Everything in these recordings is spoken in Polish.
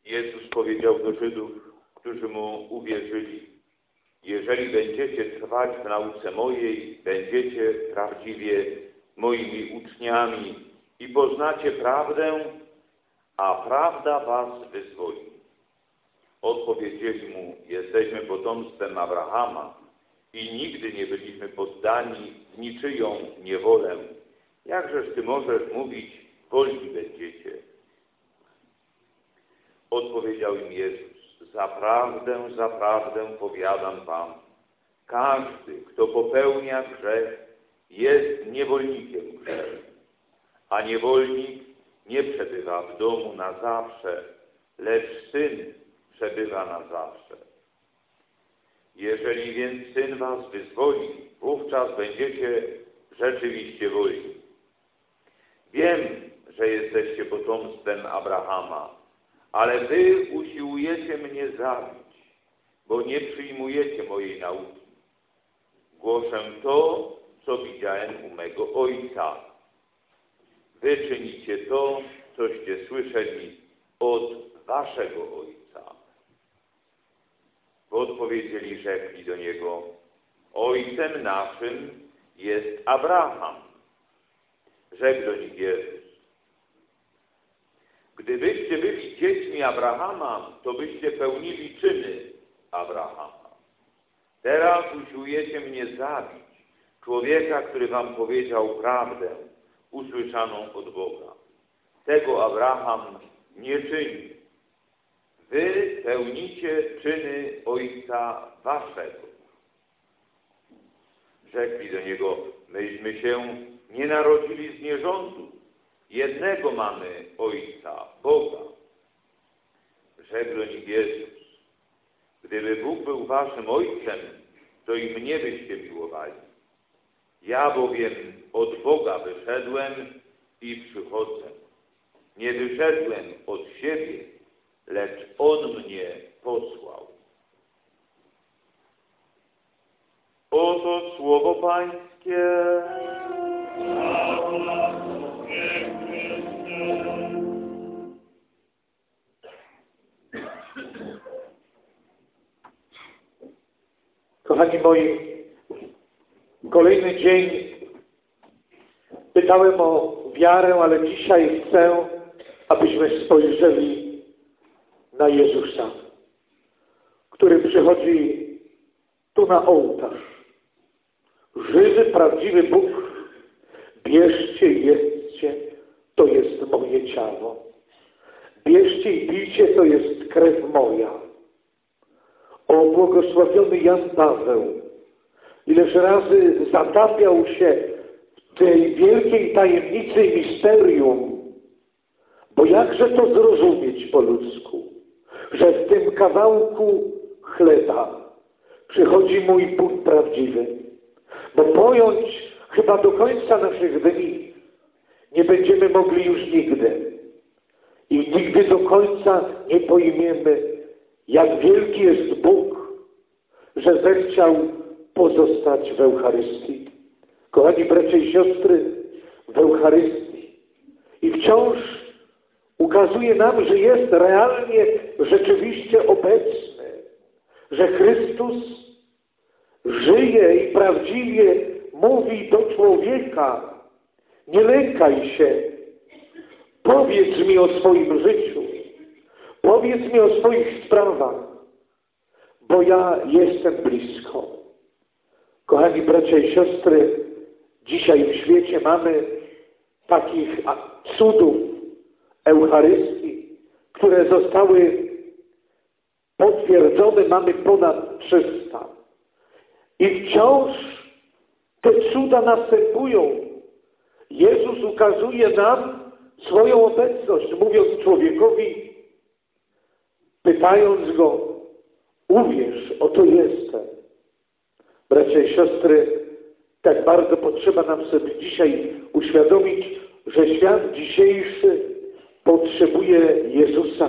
Jezus powiedział do Żydów, którzy Mu uwierzyli: jeżeli będziecie trwać w nauce mojej, będziecie prawdziwie moimi uczniami i poznacie prawdę, a prawda was wyzwoli. Odpowiedzieli Mu: jesteśmy potomstwem Abrahama i nigdy nie byliśmy poddani w niczyją niewolę. Jakżeż Ty możesz mówić, wolni będziecie? Odpowiedział im Jezus: zaprawdę powiadam wam, każdy, kto popełnia grzech, jest niewolnikiem grzechu, a niewolnik nie przebywa w domu na zawsze, lecz Syn przebywa na zawsze. Jeżeli więc Syn was wyzwoli, wówczas będziecie rzeczywiście wolni. Wiem, że jesteście potomstwem Abrahama, ale wy usiłujecie mnie zabić, bo nie przyjmujecie mojej nauki. Głoszę to, co widziałem u mego Ojca. Wy czynicie to, coście słyszeli od waszego ojca. Bo odpowiedzieli, rzekli do Niego: Ojcem naszym jest Abraham. Rzekł do nich Jezus: gdybyście byli dziećmi Abrahama, to byście pełnili czyny Abrahama. Teraz usiłujecie mnie zabić, człowieka, który wam powiedział prawdę, usłyszaną od Boga. Tego Abraham nie czyni. Wy pełnicie czyny ojca waszego. Rzekli do Niego: myśmy się nie narodzili z nierządu. Jednego mamy Ojca, Boga. Rzekł do nich Jezus: gdyby Bóg był waszym Ojcem, to i mnie byście miłowali. Ja bowiem od Boga wyszedłem i przychodzę. Nie wyszedłem od siebie, lecz On mnie posłał. Oto słowo Pańskie. Kochani moi, kolejny dzień pytałem o wiarę, ale dzisiaj chcę, abyśmy spojrzeli na Jezusa, który przychodzi tu na ołtarz. Żywy, prawdziwy Bóg, bierzcie i jedzcie, to jest moje ciało. Bierzcie i pijcie, to jest krew moja. O błogosławiony Jan Paweł, ileż razy zatapiał się w tej wielkiej tajemnicy i misterium, bo jakże to zrozumieć po ludzku, że w tym kawałku chleba przychodzi mój Bóg prawdziwy, bo pojąć chyba do końca naszych dni nie będziemy mogli już nigdy i nigdy do końca nie pojmiemy, jak wielki jest Bóg, że zechciał pozostać w Eucharystii. Kochani bracia i siostry, w Eucharystii. I wciąż ukazuje nam, że jest realnie, rzeczywiście obecny, że Chrystus żyje i prawdziwie mówi do człowieka: nie lękaj się, powiedz mi o swoim życiu. Powiedz mi o swoich sprawach, bo ja jestem blisko. Kochani bracia i siostry, dzisiaj w świecie mamy takich cudów Eucharystii, które zostały potwierdzone, mamy ponad 300. I wciąż te cuda następują. Jezus ukazuje nam swoją obecność, mówiąc człowiekowi, pytając go: uwierz, oto jestem. Bracia i siostry, tak bardzo potrzeba nam sobie dzisiaj uświadomić, że świat dzisiejszy potrzebuje Jezusa.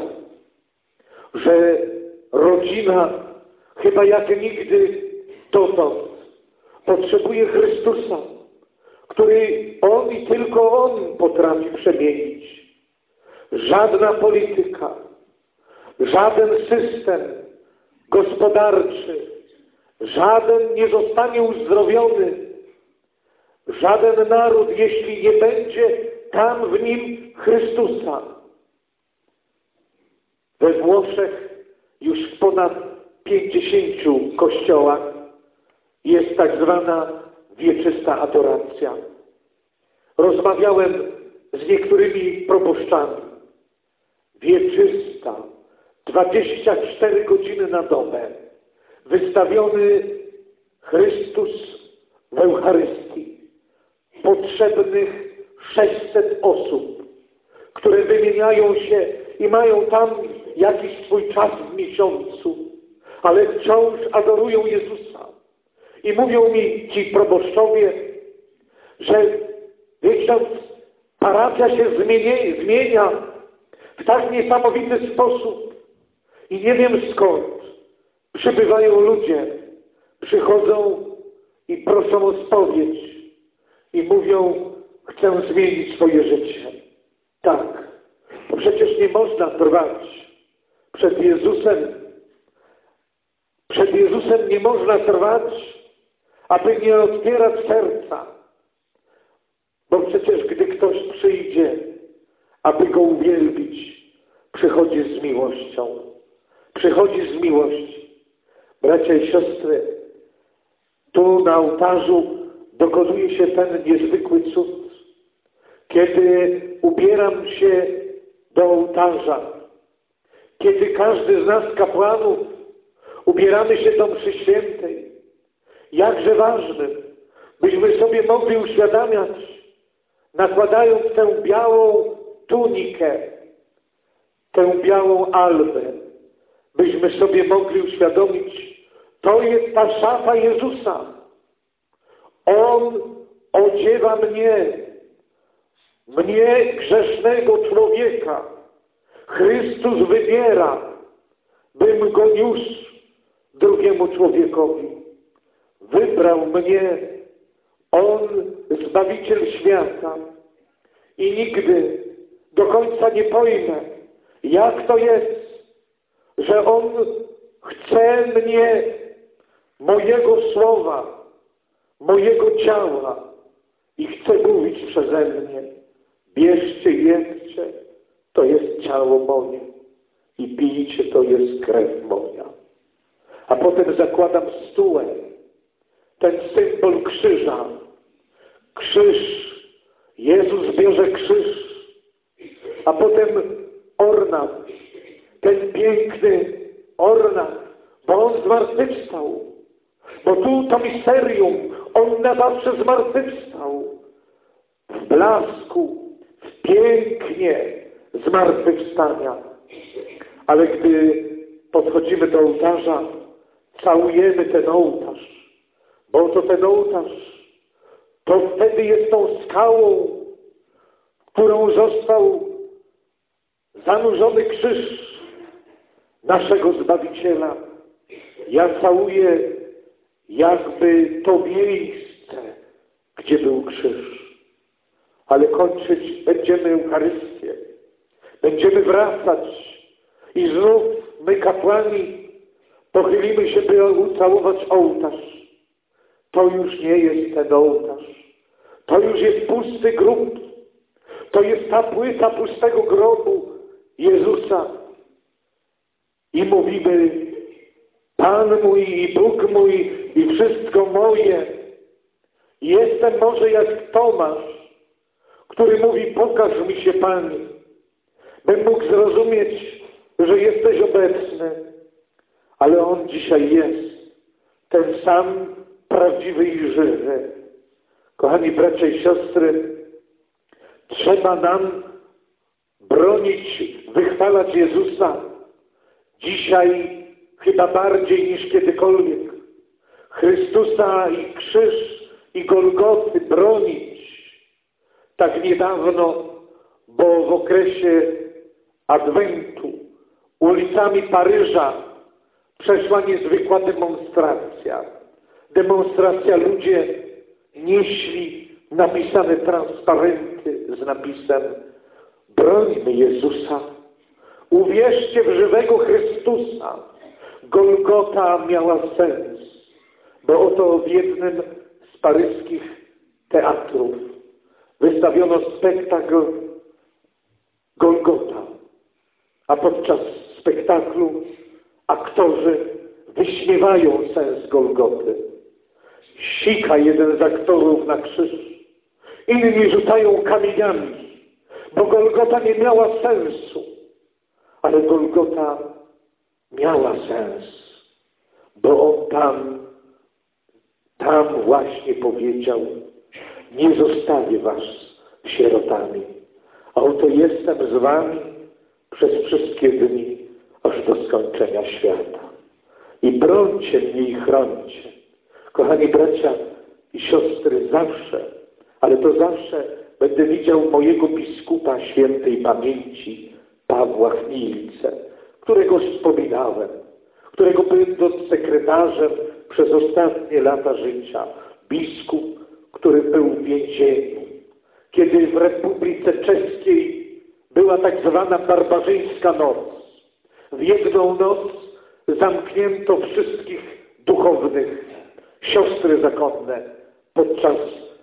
Że rodzina chyba jak nigdy dotąd potrzebuje Chrystusa, który On i tylko On potrafi przemienić. Żadna polityka, żaden system gospodarczy, żaden nie zostanie uzdrowiony, żaden naród, jeśli nie będzie tam w nim Chrystusa. We Włoszech już w ponad 50 kościołach jest tak zwana wieczysta adoracja. Rozmawiałem z niektórymi proboszczami. Wieczysta, 24 godziny na dobę, wystawiony Chrystus w Eucharystii, potrzebnych 600 osób, które wymieniają się i mają tam jakiś swój czas w miesiącu, ale wciąż adorują Jezusa. I mówią mi ci proboszczowie, że ksiądz, parafia się zmienia w tak niesamowity sposób i nie wiem skąd. Przybywają ludzie, przychodzą i proszą o spowiedź i mówią, chcę zmienić swoje życie. Tak, bo przecież nie można trwać przed Jezusem. Przed Jezusem nie można trwać, aby nie otwierać serca. Bo przecież gdy ktoś przyjdzie, aby Go uwielbić, przychodzi z miłością. Przychodzi z miłości. Bracia i siostry, tu na ołtarzu dokonuje się ten niezwykły cud. Kiedy ubieram się do ołtarza, kiedy każdy z nas kapłanów ubieramy się do mszy świętej, jakże ważnym, byśmy sobie mogli uświadamiać, nakładając tę białą tunikę, tę białą albę, byśmy sobie mogli uświadomić, to jest ta szafa Jezusa. On odziewa mnie grzesznego człowieka. Chrystus wybiera, bym Go niósł drugiemu człowiekowi. Wybrał mnie, On, Zbawiciel świata. I nigdy do końca nie pojmę, jak to jest, że On chce mnie, mojego słowa, mojego ciała i chce mówić przeze mnie. Bierzcie, jedzcie, to jest ciało moje i pijcie, to jest krew moja. A potem zakładam stułę, ten symbol krzyża. Krzyż, Jezus bierze krzyż, a potem ornat, ten piękny ornat, bo On zmartwychwstał. Bo tu to misterium, On na zawsze zmartwychwstał. W blasku, w pięknie zmartwychwstania. Ale gdy podchodzimy do ołtarza, całujemy ten ołtarz, bo to ten ołtarz, to wtedy jest tą skałą, w którą został zanurzony krzyż naszego Zbawiciela. Ja całuję jakby to miejsce, gdzie był krzyż. Ale kończyć będziemy Eucharystię. Będziemy wracać i znów my, kapłani, pochylimy się, by ucałować ołtarz. To już nie jest ten ołtarz. To już jest pusty grób. To jest ta płyta pustego grobu Jezusa. I mówimy, Pan mój i Bóg mój i wszystko moje. Jestem może jak Tomasz, który mówi, pokaż mi się, Panie. Bym mógł zrozumieć, że jesteś obecny. Ale On dzisiaj jest. Ten sam prawdziwy i żywy. Kochani bracia i siostry, trzeba nam bronić, wychwalać Jezusa. Dzisiaj chyba bardziej niż kiedykolwiek. Chrystusa i krzyż i Golgoty bronić. Tak niedawno, bo w okresie Adwentu ulicami Paryża przeszła niezwykła demonstracja. Demonstracja, ludzie nieśli napisane transparenty z napisem: brońmy Jezusa, Uwierzcie w żywego Chrystusa. Golgota miała sens, bo oto w jednym z paryskich teatrów wystawiono spektakl Golgota, a podczas spektaklu aktorzy wyśmiewają sens Golgoty. Sika jeden z aktorów na krzyż, inni rzucają kamieniami, bo Golgota nie miała sensu, ale Golgota miała sens, bo on tam właśnie powiedział: nie zostawię was sierotami, a oto jestem z wami przez wszystkie dni, aż do skończenia świata. I brońcie mnie i chrońcie. Kochani bracia i siostry, zawsze, ale to zawsze będę widział mojego biskupa świętej pamięci Pawła Chmielce, którego wspominałem, którego będąc sekretarzem przez ostatnie lata życia, biskup, który był w więzieniu, kiedy w Republice Czeskiej była tak zwana barbarzyńska noc. W jedną noc zamknięto wszystkich duchownych, siostry zakonne podczas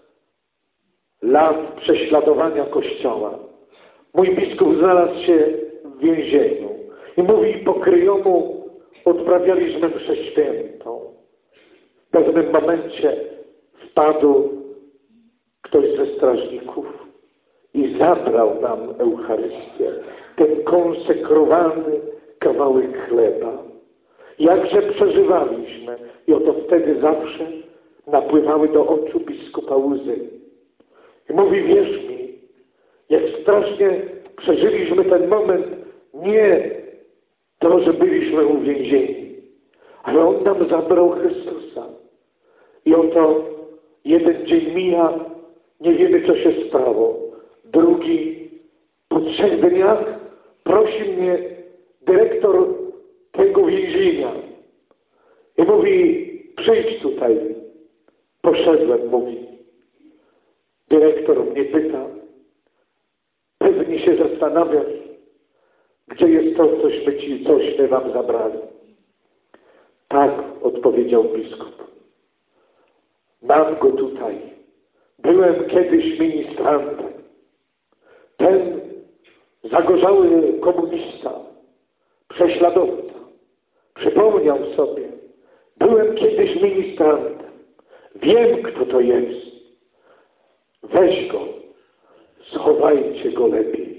lat prześladowania Kościoła. Mój biskup znalazł się w więzieniu i mówi: po kryjomu odprawialiśmy mszę świętą. W pewnym momencie wpadł ktoś ze strażników i zabrał nam Eucharystię, ten konsekrowany kawałek chleba. Jakże przeżywaliśmy i oto wtedy zawsze napływały do oczu biskupa łzy. I mówi: wierz mi, jak strasznie przeżyliśmy ten moment, nie to, że byliśmy uwięzieni, ale on nam zabrał Chrystusa. I oto jeden dzień mija, nie wiemy, co się stało. Drugi, po 3 dniach prosi mnie dyrektor tego więzienia i mówi: przyjdź tutaj. Poszedłem, mówi. Dyrektor mnie pyta: pewnie się zastanawiasz, gdzie jest to, cośmy wam zabrali. Tak, odpowiedział biskup. Mam go tutaj. Byłem kiedyś ministrantem. Ten zagorzały komunista, prześladowca, przypomniał sobie: byłem kiedyś ministrantem. Wiem, kto to jest. Weź go, schowajcie go lepiej.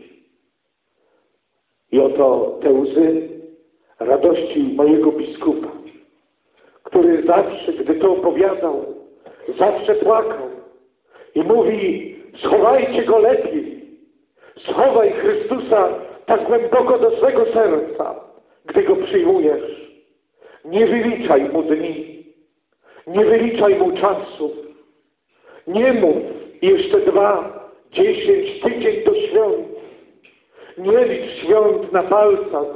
I oto te łzy radości mojego biskupa, który zawsze, gdy to opowiadał, zawsze płakał i mówi: schowajcie go lepiej. Schowaj Chrystusa tak głęboko do swego serca, gdy go przyjmujesz. Nie wyliczaj mu dni, nie wyliczaj mu czasów. Nie mów jeszcze 2, 10, tydzień do świąt. Nie licz świąt na palcach,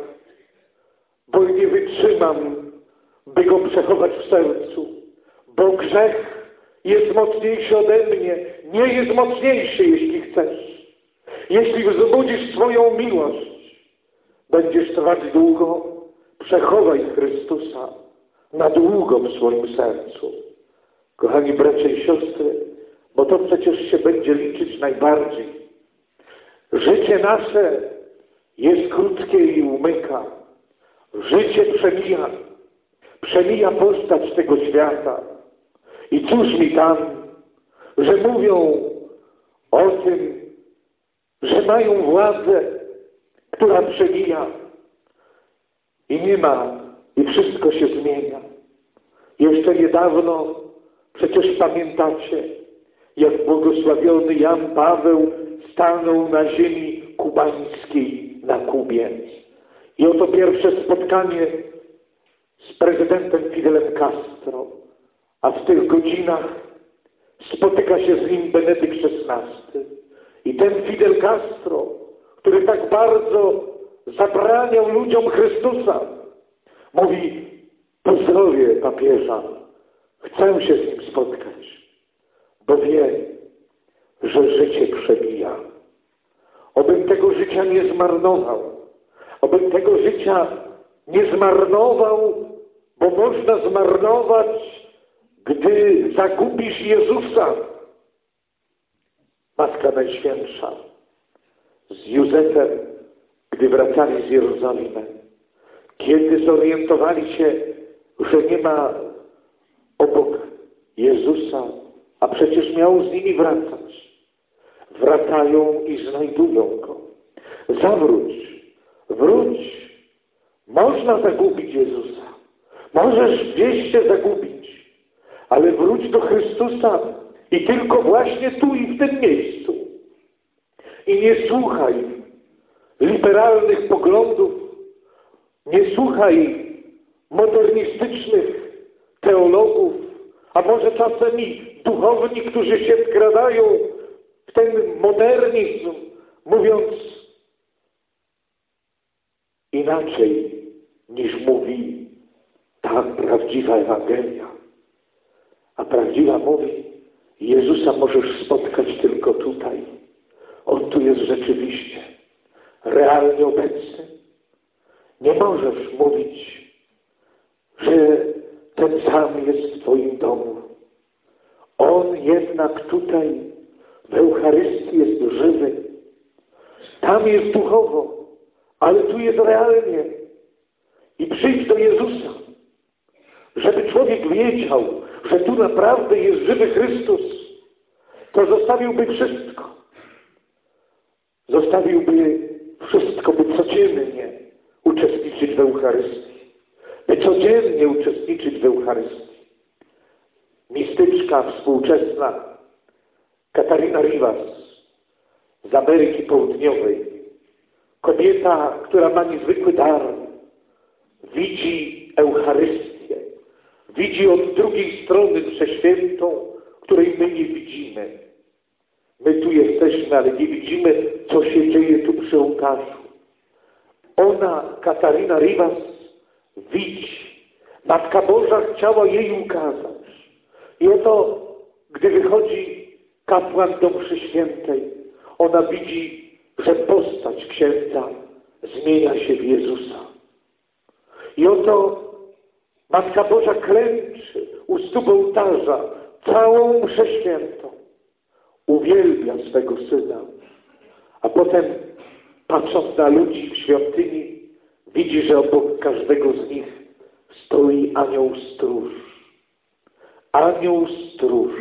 bo nie wytrzymam, by go przechować w sercu. Bo grzech jest mocniejszy ode mnie. Nie jest mocniejszy, jeśli chcesz. Jeśli wzbudzisz swoją miłość, będziesz trwać długo, przechowaj Chrystusa na długo w swoim sercu. Kochani bracia i siostry, bo to przecież się będzie liczyć najbardziej. Życie nasze jest krótkie i umyka. Życie przemija. Przemija postać tego świata. I cóż mi tam, że mówią o tym, że mają władzę, która przemija. I nie ma, i wszystko się zmienia. Jeszcze niedawno, przecież pamiętacie, jak błogosławiony Jan Paweł stanął na ziemi kubańskiej na Kubie. I oto pierwsze spotkanie z prezydentem Fidelem Castro, a w tych godzinach spotyka się z nim Benedykt XVI. I ten Fidel Castro, który tak bardzo zabraniał ludziom Chrystusa, mówi: pozdrowię papieża, chcę się z nim spotkać, bo wie, że życie przebija. Obym tego życia nie zmarnował, Obym tego życia nie zmarnował, bo można zmarnować, gdy zagubisz Jezusa. Matka Najświętsza z Józefem, gdy wracali z Jerozolimy, kiedy zorientowali się, że nie ma obok Jezusa, a przecież miał z nimi wracać, wracają i znajdują Go. Zawróć, wróć. Można zagubić Jezusa. Możesz gdzieś się zagubić, ale wróć do Chrystusa i tylko właśnie tu i w tym miejscu. I nie słuchaj liberalnych poglądów, nie słuchaj modernistycznych teologów, a może czasem i duchowni, którzy się wkradają w ten modernizm, mówiąc inaczej niż mówi ta prawdziwa Ewangelia. A prawdziwa mówi, Jezusa możesz spotkać tylko tutaj. On tu jest rzeczywiście, realnie obecny. Nie możesz mówić, że ten sam jest w Twoim domu. On jednak tutaj w Eucharystii jest żywy. Tam jest duchowo, ale tu jest realnie. I przyjdź do Jezusa, żeby człowiek wiedział, że tu naprawdę jest żywy Chrystus, to zostawiłby wszystko. Zostawiłby wszystko, by codziennie uczestniczyć w Eucharystii. By codziennie uczestniczyć w Eucharystii. Mistyczka współczesna Katarina Rivas z Ameryki Południowej, kobieta, która ma niezwykły dar, widzi Eucharystię, widzi od drugiej strony mszę świętą, której my nie widzimy. My tu jesteśmy, ale nie widzimy, co się dzieje tu przy ołtarzu. Ona, Katarina Rivas, widzi. Matka Boża chciała jej ukazać. I oto, gdy wychodzi kapłan do mszy świętej, ona widzi, że postać księdza zmienia się w Jezusa. I oto Matka Boża klęczy u stóp ołtarza całą mszę świętą. Uwielbia swego Syna. A potem, patrząc na ludzi w świątyni, widzi, że obok każdego z nich stoi anioł stróż. Anioł stróż.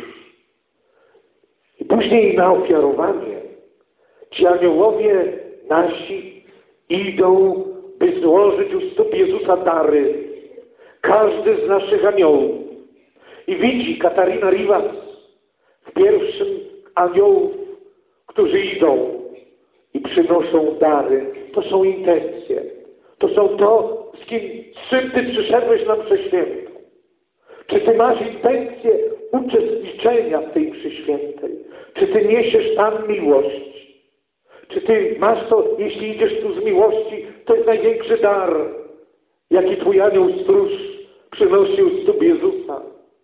I później na ofiarowanie ci aniołowie nasi idą, by złożyć u stóp Jezusa dary. Każdy z naszych aniołów. I widzi Katarina Rivas w pierwszym aniołów, którzy idą i przynoszą dary. To są intencje. To są to, z czym Ty przyszedłeś na mszę świętą. Czy Ty masz intencję uczestniczenia w tej mszy świętej? Czy Ty niesiesz tam miłość? Czy Ty masz to, jeśli idziesz tu z miłości, to jest największy dar, jaki Twój anioł stróż przynosił z stóp Jezusa.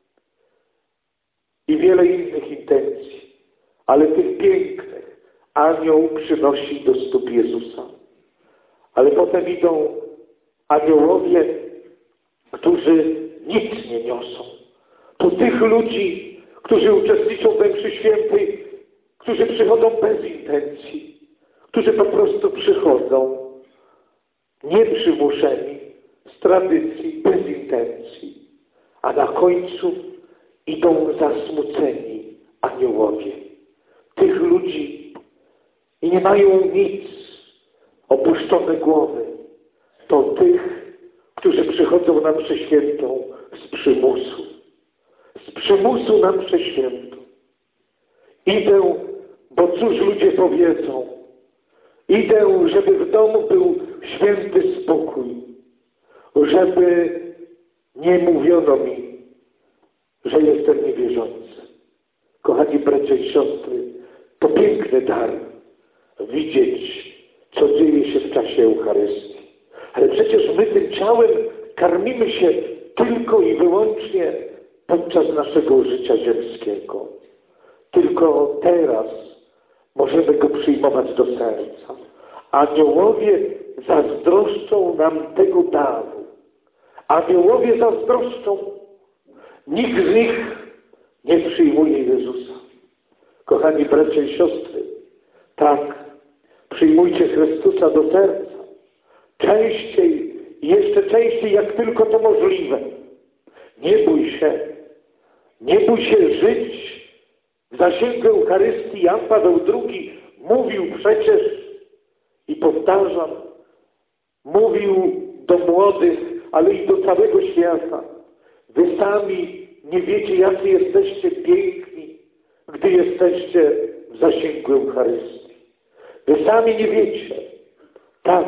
I wiele innych intencji. Ale tych pięknych anioł przynosi do stóp Jezusa. Ale potem idą aniołowie, którzy nic nie niosą. To tych ludzi, którzy uczestniczą we mszy świętej, którzy przychodzą bez intencji, którzy po prostu przychodzą nieprzymuszeni, z tradycji, bez intencji. A na końcu idą zasmuceni aniołowie. Tych ludzi i nie mają nic, opuszczone głowy. To tych, którzy przychodzą na mszę świętą z przymusu. Z przymusu na mszę świętą. Idę, bo cóż ludzie powiedzą. Idę, żeby w domu był święty spokój. Żeby nie mówiono mi, że jestem niewierzący. Kochani bracia i siostry, to piękny dar widzieć, co dzieje się w czasie Eucharystii. Ale przecież my tym ciałem karmimy się tylko i wyłącznie podczas naszego życia ziemskiego. Tylko teraz możemy go przyjmować do serca. Aniołowie zazdroszczą nam tego daru. Aniołowie zazdroszczą. Nikt z nich nie przyjmuje Jezusa. Kochani bracia i siostry, tak, przyjmujcie Chrystusa do serca. Częściej i jeszcze częściej, jak tylko to możliwe. Nie bój się. Nie bój się żyć w zasięgu Eucharystii. Jan Paweł II mówił przecież i powtarzam, mówił do młodych, ale i do całego świata. Wy sami nie wiecie, jacy jesteście piękni, gdy jesteście w zasięgu Eucharystii. Wy sami nie wiecie. Tak,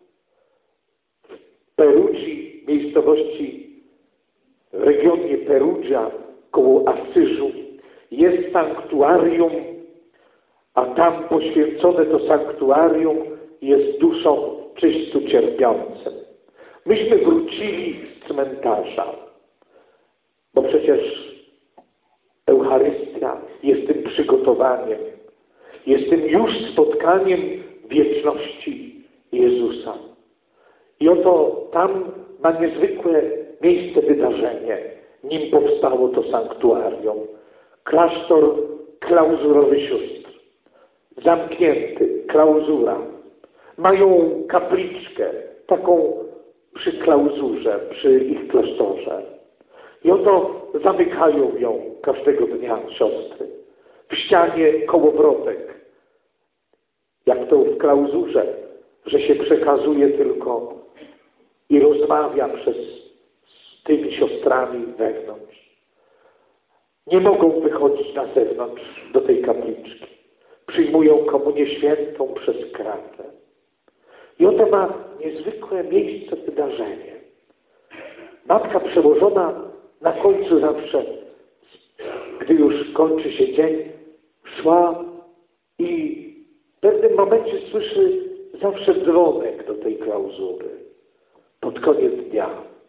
w Perugii, miejscowości w regionie Perugia, koło Asyżu, jest sanktuarium, a tam poświęcone to sanktuarium jest duszą czystu cierpiącym. Myśmy wrócili z cmentarza, bo przecież Eucharystia jest tym przygotowaniem, jest tym już spotkaniem wieczności Jezusa. I oto tam ma niezwykłe miejsce wydarzenie, nim powstało to sanktuarium. Klasztor klauzurowy sióstr. Zamknięty, klauzura. Mają kapliczkę, taką przy klauzurze, przy ich klasztorze. I oto zamykają ją każdego dnia siostry. W ścianie kołowrotek. Jak to w klauzurze, że się przekazuje tylko i rozmawia z tymi siostrami wewnątrz. Nie mogą wychodzić na zewnątrz do tej kapliczki. Przyjmują komunię świętą przez kratę. I oto ma niezwykłe miejsce wydarzenie. Matka przełożona na końcu zawsze, gdy już kończy się dzień, szła i w pewnym momencie słyszy zawsze dzwonek do tej klauzury. Pod koniec dnia.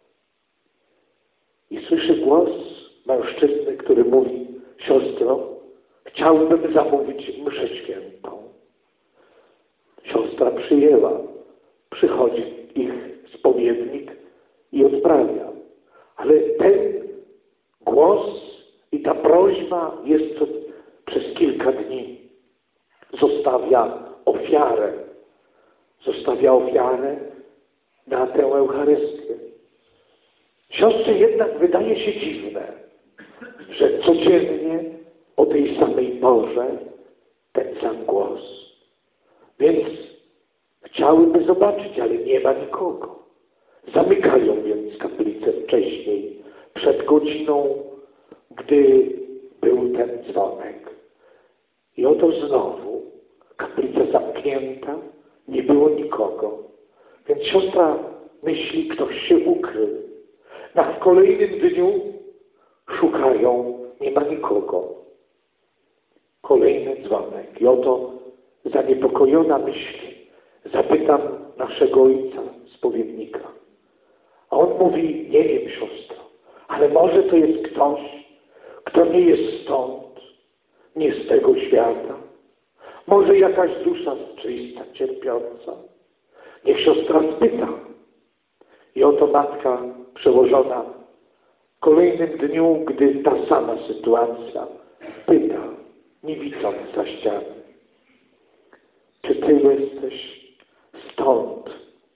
I słyszy głos mężczyzny, który mówi: siostro, chciałbym zamówić mszę świętą. Siostra przyjęła. Przychodzi ich spowiednik i odprawia. Ale ten głos i ta prośba jest przez kilka dni. Zostawia ofiarę. Zostawia ofiarę na tę Eucharystię. Siostrze jednak wydaje się dziwne, że codziennie o tej samej porze ten sam głos. Więc chciałyby zobaczyć, ale nie ma nikogo. Zamykają więc kaplicę wcześniej, przed godziną, gdy był ten dzwonek. I oto znowu kaplica zamknięta, nie było nikogo. Więc siostra myśli, ktoś się ukrył. W kolejnym dniu szukają, nie ma nikogo. Kolejny dzwonek. I oto zaniepokojona myśli, zapytam naszego ojca, spowiednika. A on mówi: nie wiem, siostro, ale może to jest ktoś, kto nie jest stąd, nie z tego świata. Może jakaś dusza czysta, cierpiąca. Niech siostra spyta. I oto matka przełożona w kolejnym dniu, gdy ta sama sytuacja, pyta, nie widząc za ściany: czy ty jesteś stąd?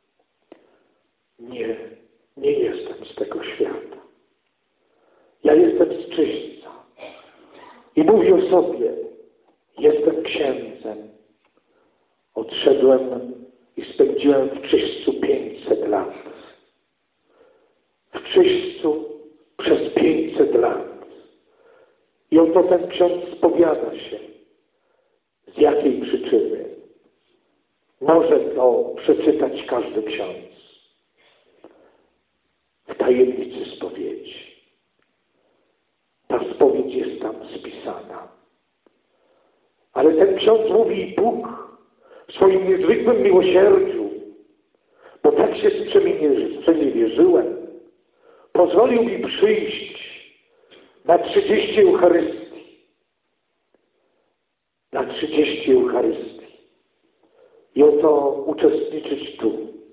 Nie jestem z tego świata. Ja jestem z Czyśćca. I mówi o sobie: jestem księdzem. Odszedłem i spędziłem w Czyśćcu 500 lat. W Czyśćcu przez 500 lat. I oto ten ksiądz spowiada się. Z jakiej przyczyny? Może to przeczytać każdy ksiądz. W tajemnicy spowiedzi. Ta spowiedź jest tam spisana. Ale ten ksiądz mówi: Bóg w swoim niezwykłym miłosierdziu, bo tak się sprzeniewierzyłem, pozwolił mi przyjść na 30 Eucharystii. Na 30 Eucharystii. I oto uczestniczyć tu,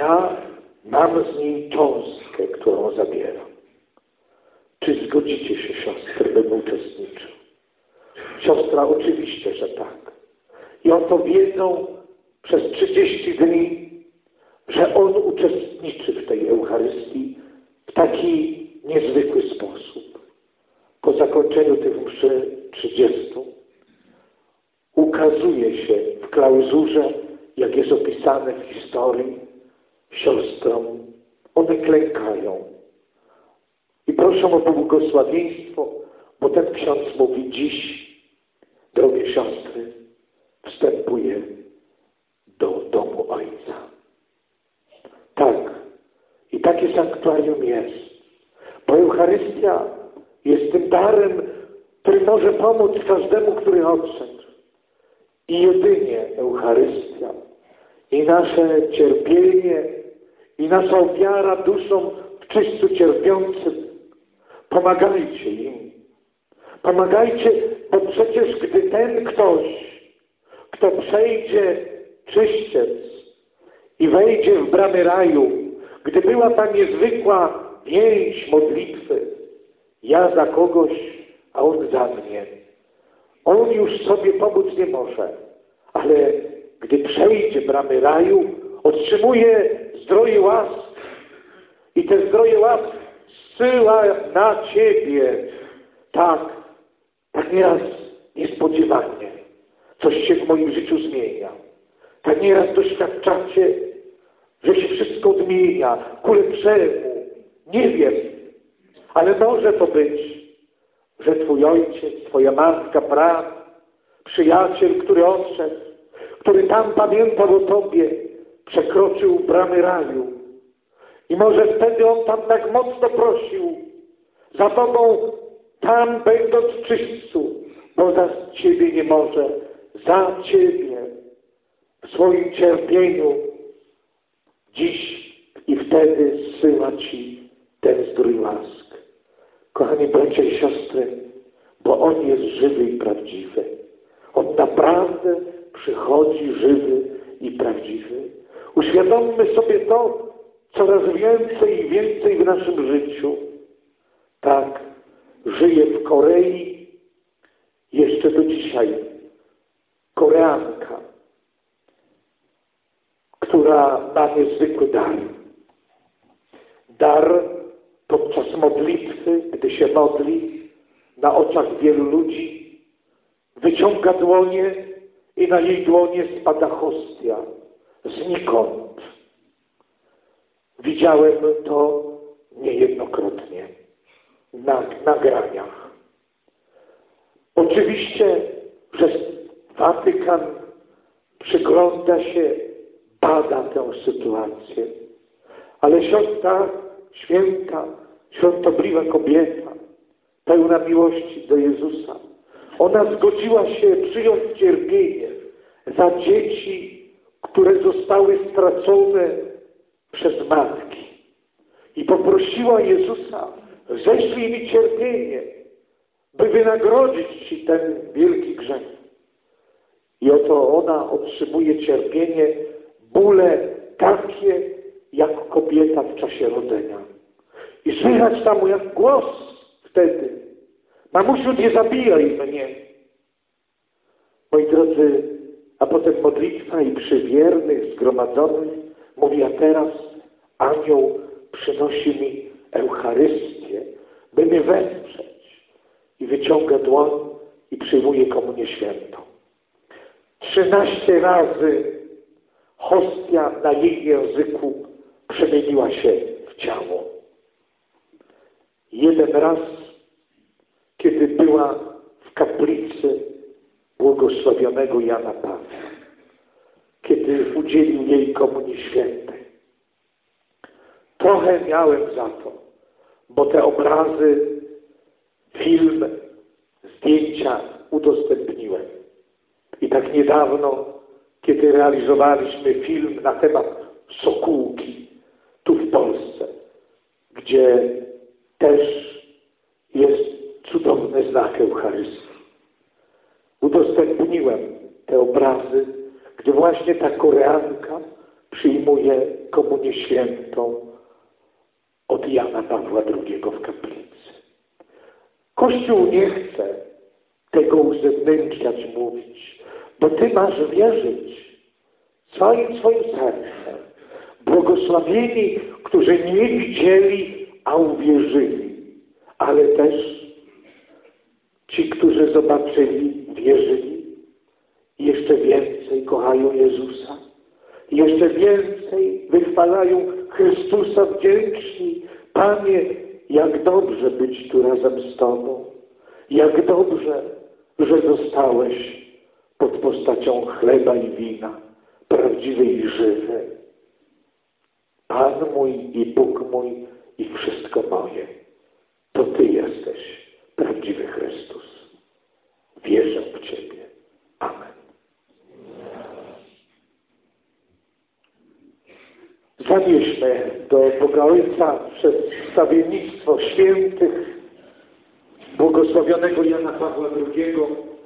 ja mam z nim cząstkę, którą zabieram. Czy zgodzicie się, siostry, bym uczestniczył? Siostra oczywiście, że tak. I oto wiedzą przez 30 dni, że on uczestniczy w tej Eucharystii w taki niezwykły sposób. Po zakończeniu tych mszy 30 ukazuje się w klauzurze, jak jest opisane w historii, siostrom. One klękają i proszą o błogosławieństwo, bo ten ksiądz mówi: dziś, drogie siostry, wstępuję do domu Ojca. Tak. I takie sanktuarium jest. Bo Eucharystia jest tym darem, który może pomóc każdemu, który odszedł. I jedynie Eucharystia i nasze cierpienie i nasza ofiara duszom w czyśćcu cierpiącym. Pomagajcie im. Pomagajcie, bo przecież gdy ten ktoś, kto przejdzie czyściec i wejdzie w bramy raju, gdy była ta niezwykła więź modlitwy, ja za kogoś, a on za mnie. On już sobie pomóc nie może, ale gdy przejdzie bramy raju, otrzymuje zdroje łask i te zdroje łask zsyła na ciebie. Tak nieraz niespodziewanie coś się w moim życiu zmienia. Tak nieraz doświadczacie, że się wszystko odmienia ku lepszemu. Nie wiem, ale może to być, że twój ojciec, twoja matka, brat, przyjaciel, który odszedł, który tam pamiętał o tobie, przekroczył bramy raju. I może wtedy on tam tak mocno prosił za tobą, tam będąc w czyśćcu, bo za ciebie nie może, za ciebie w swoim cierpieniu dziś i wtedy zsyła ci ten zdrój łask. Kochani bracia i siostry, bo on jest żywy i prawdziwy. On naprawdę przychodzi żywy i prawdziwy. Uświadommy sobie to coraz więcej i więcej w naszym życiu. Tak, żyje w Korei jeszcze do dzisiaj Koreanka, która ma niezwykły dar. Dar podczas modlitwy, gdy się modli, na oczach wielu ludzi, wyciąga dłonie i na jej dłonie spada hostia znikąd. Widziałem to niejednokrotnie na nagraniach. Oczywiście, że Watykan przygląda się, bada tę sytuację, ale siostra święta, świątobliwa kobieta, pełna miłości do Jezusa, ona zgodziła się przyjąć cierpienie za dzieci, które zostały stracone przez matki. I poprosiła Jezusa: ześlij mi cierpienie, by wynagrodzić ci ten wielki grzech. I oto ona otrzymuje cierpienie, bóle takie, jak kobieta w czasie rodzenia. I słychać tam jak głos wtedy: mamusiu, nie zabijaj mnie. Moi drodzy, a potem modlitwa i przy wiernych zgromadzonych mówi: a teraz anioł przynosi mi Eucharystię, by mnie wesprzeć. I wyciąga dłoń i przyjmuje komunię świętą. 13 razy hostia na jej języku przemieniła się w ciało. Jeden raz, kiedy była w kaplicy błogosławionego Jana Pawła, kiedy udzielił jej komunii świętej. Trochę miałem za to, bo te obrazy, film, zdjęcia udostępniłem. I tak niedawno, kiedy realizowaliśmy film na temat Sokółki, tu w Polsce, gdzie też jest cudowny znak Eucharystii. Udostępniłem te obrazy, gdzie właśnie ta Koreanka przyjmuje komunię świętą od Jana Pawła II w kaplicy. Kościół nie chce tego uzewnętrzniać, mówić, bo ty masz wierzyć swoim sercem. Błogosławieni, którzy nie widzieli, a uwierzyli, ale też ci, którzy zobaczyli, wierzyli i jeszcze więcej kochają Jezusa, jeszcze więcej wychwalają Chrystusa wdzięczni. Panie, jak dobrze być tu razem z Tobą, jak dobrze, że zostałeś pod postacią chleba i wina, prawdziwy i żywy. Pan mój i Bóg mój i wszystko moje, to Ty jesteś prawdziwy Chrystus. Wierzę w Ciebie. Amen. Zanieśmy do Boga Ojca przez wstawiennictwo świętych błogosławionego Jana Pawła II